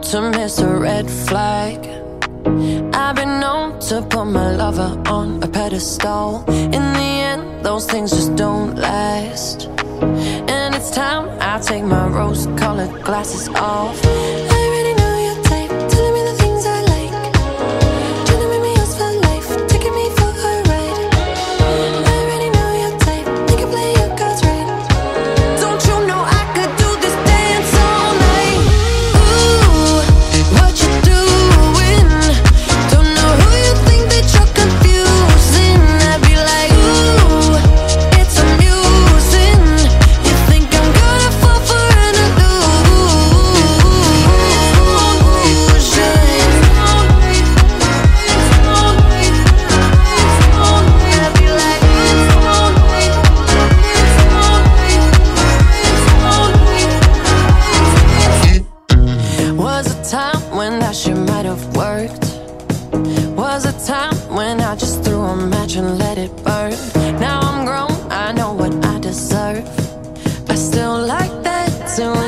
to miss a red flag. I've been known to put my lover on a pedestal. In the end, those things just don't last. And it's time I take my rose-colored glasses off. I already know your type, telling me the things I like, trying to make me yours for life, taking me for a ride. I already know your type, think you play your cards right. Don't you know I could do this dance all night? Ooh, what you doing? Don't know who you think that you're confusing. I'd be like, ooh, it's amusing. You think I'm gonna fall for an illusion? I'd be like, was a time when that shit might have worked. Was a time when I just threw a match and let it burn. Now I'm grown, I know what I deserve. I still like that too.